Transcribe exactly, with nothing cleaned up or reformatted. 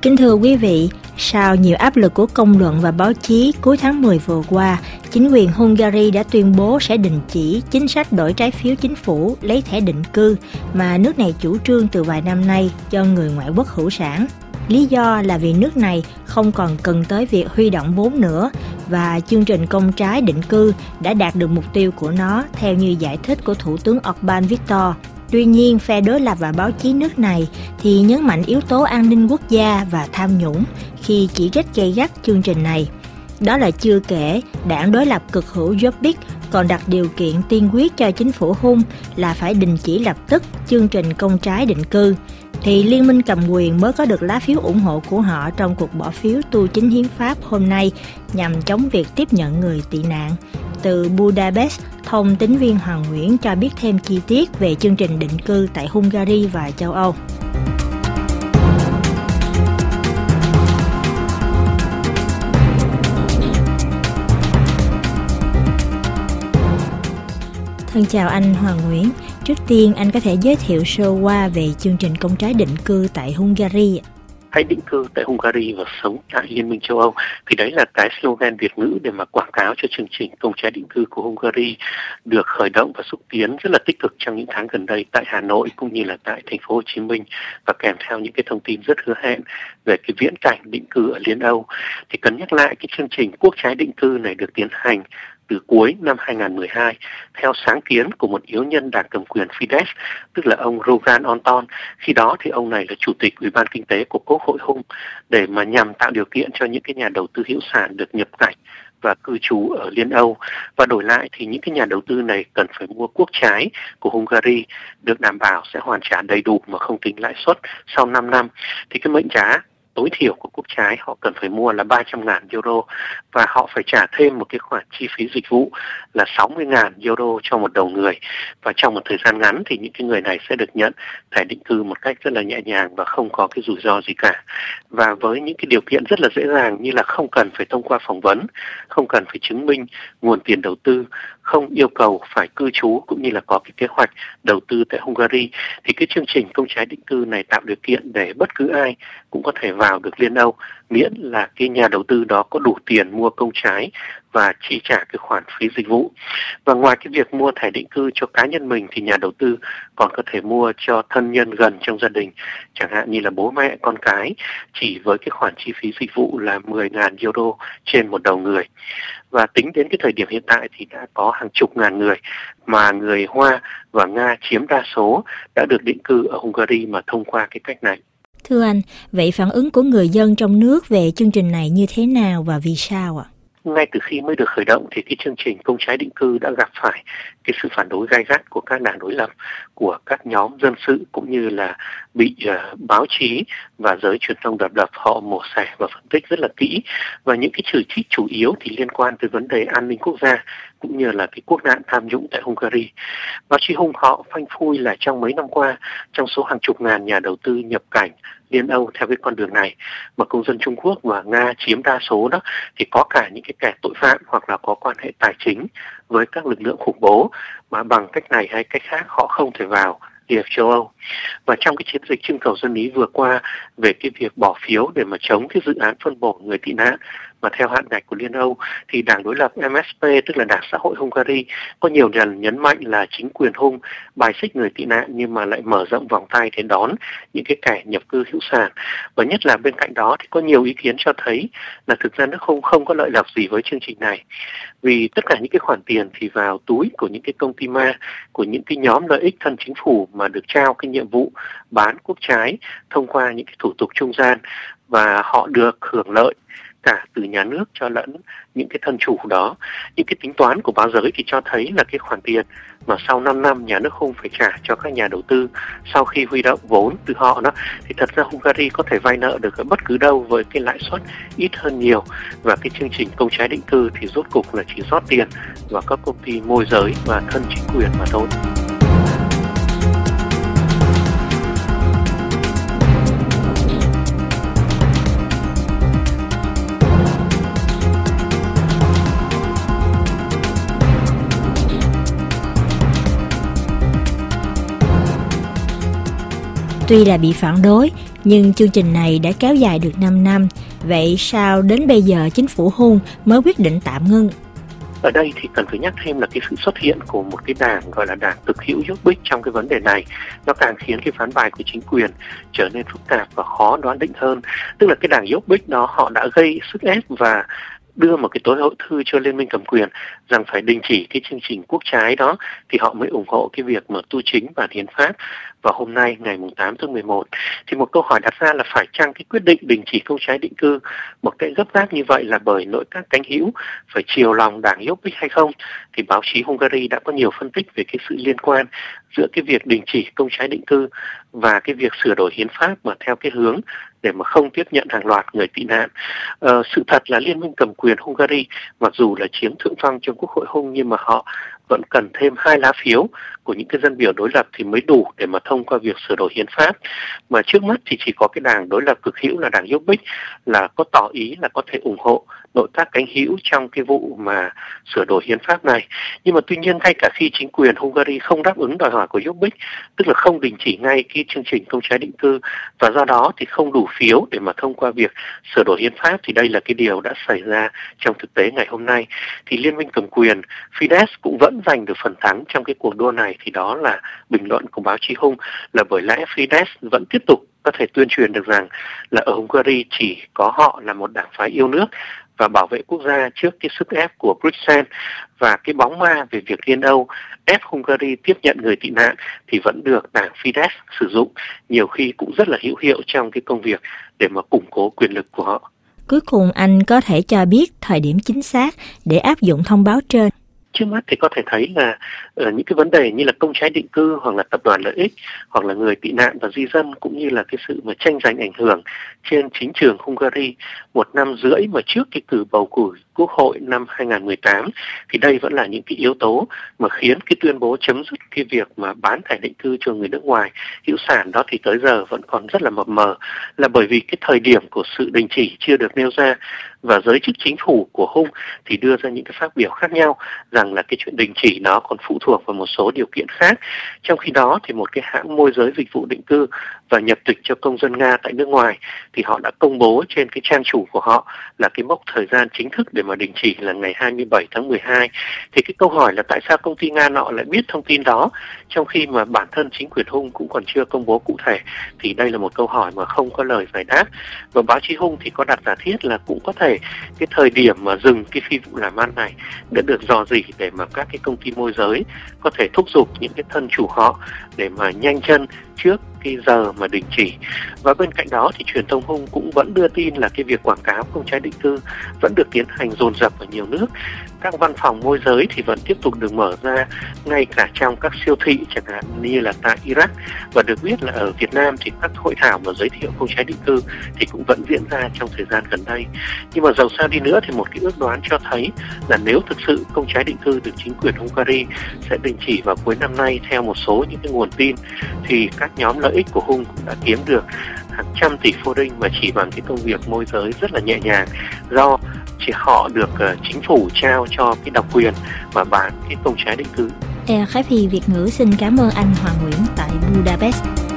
Kính thưa quý vị, sau nhiều áp lực của công luận và báo chí, cuối tháng mười vừa qua, chính quyền Hungary đã tuyên bố sẽ đình chỉ chính sách đổi trái phiếu chính phủ lấy thẻ định cư mà nước này chủ trương từ vài năm nay cho người ngoại quốc hữu sản. Lý do là vì nước này không còn cần tới việc huy động vốn nữa và chương trình công trái định cư đã đạt được mục tiêu của nó theo như giải thích của Thủ tướng Orbán Viktor. Tuy nhiên, phe đối lập và báo chí nước này thì nhấn mạnh yếu tố an ninh quốc gia và tham nhũng khi chỉ trích gay gắt chương trình này. Đó là chưa kể, đảng đối lập cực hữu Jobbik còn đặt điều kiện tiên quyết cho chính phủ Hun là phải đình chỉ lập tức chương trình công trái định cư, thì liên minh cầm quyền mới có được lá phiếu ủng hộ của họ trong cuộc bỏ phiếu tu chính hiến pháp hôm nay nhằm chống việc tiếp nhận người tị nạn. Từ Budapest, thông tín viên Hoàng Nguyễn cho biết thêm chi tiết về chương trình định cư tại Hungary và châu Âu. Thân chào anh Hoàng Nguyễn. Trước tiên anh có thể giới thiệu sơ qua về chương trình công trái định cư tại Hungary. Hãy định cư tại Hungary và sống tại Liên minh châu Âu. Thì đấy là cái slogan Việt ngữ để mà quảng cáo cho chương trình công trái định cư của Hungary được khởi động và xúc tiến rất là tích cực trong những tháng gần đây tại Hà Nội cũng như là tại thành phố Hồ Chí Minh, và kèm theo những cái thông tin rất hứa hẹn về cái viễn cảnh định cư ở Liên Âu. Thì cần nhắc lại cái chương trình quốc trái định cư này được tiến hành từ cuối năm hai không một hai theo sáng kiến của một yếu nhân đảng cầm quyền Fidesz, tức là ông Rogan Anton. Khi đó thì ông này là chủ tịch Ủy ban Kinh tế của Quốc hội Hun, để mà nhằm tạo điều kiện cho những cái nhà đầu tư hữu sản được nhập cảnh và cư trú ở Liên Âu, và đổi lại thì những cái nhà đầu tư này cần phải mua quốc trái của Hungary được đảm bảo sẽ hoàn trả đầy đủ mà không tính lãi suất sau năm năm. Thì cái mệnh giá tối thiểu của quốc trái họ cần phải mua là ba trăm ngàn euro, và họ phải trả thêm một cái khoản chi phí dịch vụ là sáu mươi ngàn euro cho một đầu người. Và trong một thời gian ngắn thì những cái người này sẽ được nhận thẻ định cư một cách rất là nhẹ nhàng và không có cái rủi ro gì cả. Và với những cái điều kiện rất là dễ dàng như là không cần phải thông qua phỏng vấn, không cần phải chứng minh nguồn tiền đầu tư, không yêu cầu phải cư trú cũng như là có cái kế hoạch đầu tư tại Hungary, thì cái chương trình công trái định cư này tạo điều kiện để bất cứ ai cũng có thể vào được Liên Âu, miễn là cái nhà đầu tư đó có đủ tiền mua công trái và chi trả cái khoản phí dịch vụ. Và ngoài cái việc mua thẻ định cư cho cá nhân mình thì nhà đầu tư còn có thể mua cho thân nhân gần trong gia đình, chẳng hạn như là bố mẹ, con cái, chỉ với cái khoản chi phí dịch vụ là mười ngàn euro trên một đầu người. Và tính đến cái thời điểm hiện tại thì đã có hàng chục ngàn người mà người Hoa và Nga chiếm đa số đã được định cư ở Hungary mà thông qua cái cách này. Thưa anh, vậy phản ứng của người dân trong nước về chương trình này như thế nào và vì sao ạ? Ngay từ khi mới được khởi động thì cái chương trình công trái định cư đã gặp phải cái sự phản đối gay gắt của các đảng đối lập, của các nhóm dân sự, cũng như là bị uh, báo chí và giới truyền thông độc lập họ mổ xẻ và phân tích rất là kỹ. Và những cái chỉ trích chủ yếu thì liên quan tới vấn đề an ninh quốc gia cũng như là cái quốc nạn tham nhũng tại Hungary. Báo chí Hun họ phanh phui là trong mấy năm qua, trong số hàng chục ngàn nhà đầu tư nhập cảnh Liên Âu theo cái con đường này mà công dân Trung Quốc và Nga chiếm đa số đó, thì có cả những cái kẻ tội phạm hoặc là có quan hệ tài chính với các lực lượng khủng bố, mà bằng cách này hay cách khác họ không thể vào Hiệp châu Âu. Và trong cái chiến dịch trưng cầu dân ý vừa qua về cái việc bỏ phiếu để mà chống cái dự án phân bổ người tị nạn mà theo hạn ngạch của Liên Âu, thì đảng đối lập em ét pê, tức là Đảng Xã hội Hungary, có nhiều lần nhấn mạnh là chính quyền Hun bài xích người tị nạn nhưng mà lại mở rộng vòng tay để đón những cái kẻ nhập cư hữu sản. Và nhất là bên cạnh đó thì có nhiều ý kiến cho thấy là thực ra nước Hun không có lợi lộc gì với chương trình này, vì tất cả những cái khoản tiền thì vào túi của những cái công ty ma, của những cái nhóm lợi ích thân chính phủ mà được trao cái nhiệm vụ bán quốc trái thông qua những cái thủ tục trung gian, và họ được hưởng lợi cả từ nhà nước cho lẫn những cái thân chủ đó. Những cái tính toán của báo giới thì cho thấy là cái khoản tiền mà sau năm năm nhà nước Hun phải trả cho các nhà đầu tư sau khi huy động vốn từ họ đó, thì thật ra Hungary có thể vay nợ được ở bất cứ đâu với cái lãi suất ít hơn nhiều. Và cái chương trình công trái định cư thì rốt cục là chỉ rót tiền vào các công ty môi giới và thân chính quyền mà thôi. Tuy là bị phản đối, nhưng chương trình này đã kéo dài được năm năm. Vậy sao đến bây giờ chính phủ Hun mới quyết định tạm ngưng? Ở đây thì cần phải nhắc thêm là cái sự xuất hiện của một cái đảng gọi là đảng cực hữu Jobbik trong cái vấn đề này, nó càng khiến cái ván bài của chính quyền trở nên phức tạp và khó đoán định hơn. Tức là cái đảng Jobbik đó họ đã gây sức ép và đưa một cái tối hậu thư cho liên minh cầm quyền rằng phải đình chỉ cái chương trình quốc trái đó thì họ mới ủng hộ cái việc mà tu chính và hiến pháp. Và hôm nay ngày tám tháng mười một thì một câu hỏi đặt ra là phải chăng cái quyết định đình chỉ công trái định cư một cách gấp gáp như vậy là bởi nội các cánh hữu phải chiều lòng đảng Jobbik hay không? Thì báo chí Hungary đã có nhiều phân tích về cái sự liên quan giữa cái việc đình chỉ công trái định cư và cái việc sửa đổi hiến pháp mà theo cái hướng để mà không tiếp nhận hàng loạt người tị nạn. Ờ, sự thật là liên minh cầm quyền Hungary mặc dù là chiếm thượng phong trong quốc hội Hung nhưng mà họ vẫn cần thêm hai lá phiếu của những cái dân biểu đối lập thì mới đủ để mà thông qua việc sửa đổi hiến pháp. Mà trước mắt thì chỉ có cái đảng đối lập cực hữu là đảng Jobbik là có tỏ ý là có thể ủng hộ nội các cánh hữu trong cái vụ mà sửa đổi hiến pháp này. Nhưng mà tuy nhiên ngay cả khi chính quyền Hungary không đáp ứng đòi hỏi của Jobbik, tức là không đình chỉ ngay cái chương trình công trái định cư và do đó thì không đủ phiếu để mà thông qua việc sửa đổi hiến pháp, thì đây là cái điều đã xảy ra trong thực tế ngày hôm nay. Thì liên minh cầm quyền Fidesz cũng vẫn giành được phần thắng trong cái cuộc đua này, thì đó là bình luận của báo chí Hung, là bởi lẽ Fidesz vẫn tiếp tục có thể tuyên truyền được rằng là ở Hungary chỉ có họ là một đảng phái yêu nước và bảo vệ quốc gia trước cái sức ép của Bruxelles, và cái bóng ma về việc Liên Âu ép Hungary tiếp nhận người tị nạn thì vẫn được đảng Fidesz sử dụng, nhiều khi cũng rất là hữu hiệu trong cái công việc để mà củng cố quyền lực của họ. Cuối cùng anh có thể cho biết thời điểm chính xác để áp dụng thông báo trên? Trước mắt thì có thể thấy là uh, những cái vấn đề như là công trái định cư hoặc là tập đoàn lợi ích hoặc là người tị nạn và di dân cũng như là cái sự mà tranh giành ảnh hưởng trên chính trường Hungary một năm rưỡi mà trước cái cử bầu cử quốc hội năm hai không một tám thì đây vẫn là những cái yếu tố mà khiến cái tuyên bố chấm dứt cái việc mà bán thẻ định cư cho người nước ngoài hữu sản đó thì tới giờ vẫn còn rất là mập mờ, là bởi vì cái thời điểm của sự đình chỉ chưa được nêu ra và giới chức chính phủ của Hung thì đưa ra những cái phát biểu khác nhau rằng là cái chuyện đình chỉ nó còn phụ thuộc vào một số điều kiện khác. Trong khi đó thì một cái hãng môi giới dịch vụ định cư và nhập tịch cho công dân Nga tại nước ngoài thì họ đã công bố trên cái trang chủ của họ là cái mốc thời gian chính thức để mà đình chỉ là ngày hai mươi bảy tháng mười hai. Thì cái câu hỏi là tại sao công ty Nga nọ lại biết thông tin đó trong khi mà bản thân chính quyền Hung cũng còn chưa công bố cụ thể, thì đây là một câu hỏi mà không có lời giải đáp. Và báo chí Hung thì có đặt giả thiết là cũng có thể cái thời điểm mà dừng cái phi vụ làm ăn này đã được dò dỉ để mà các cái công ty môi giới có thể thúc giục những cái thân chủ họ để mà nhanh chân trước cái giờ mà đình chỉ. Và bên cạnh đó thì truyền thông Hung cũng vẫn đưa tin là cái việc quảng cáo công trái định cư vẫn được tiến hành dồn dập ở nhiều nước. Các văn phòng môi giới thì vẫn tiếp tục được mở ra ngay cả trong các siêu thị chẳng hạn như là tại Iraq, và được biết là ở Việt Nam thì các hội thảo mà giới thiệu công trái định cư thì cũng vẫn diễn ra trong thời gian gần đây. Nhưng mà dầu sao đi nữa thì một cái ước đoán cho thấy là nếu thực sự công trái định cư được chính quyền Hungary sẽ đình chỉ vào cuối năm nay theo một số những cái nguồn tin, thì các nhóm lợi ích của Hung cũng đã kiếm được hàng trăm tỷ forints mà chỉ bằng cái công việc môi giới rất là nhẹ nhàng, do chỉ họ được uh, chính phủ trao cho cái độc quyền mà bán cái công trái định cứ. rờ ép i Việt ngữ xin cảm ơn anh Hoàng Nguyễn tại Budapest.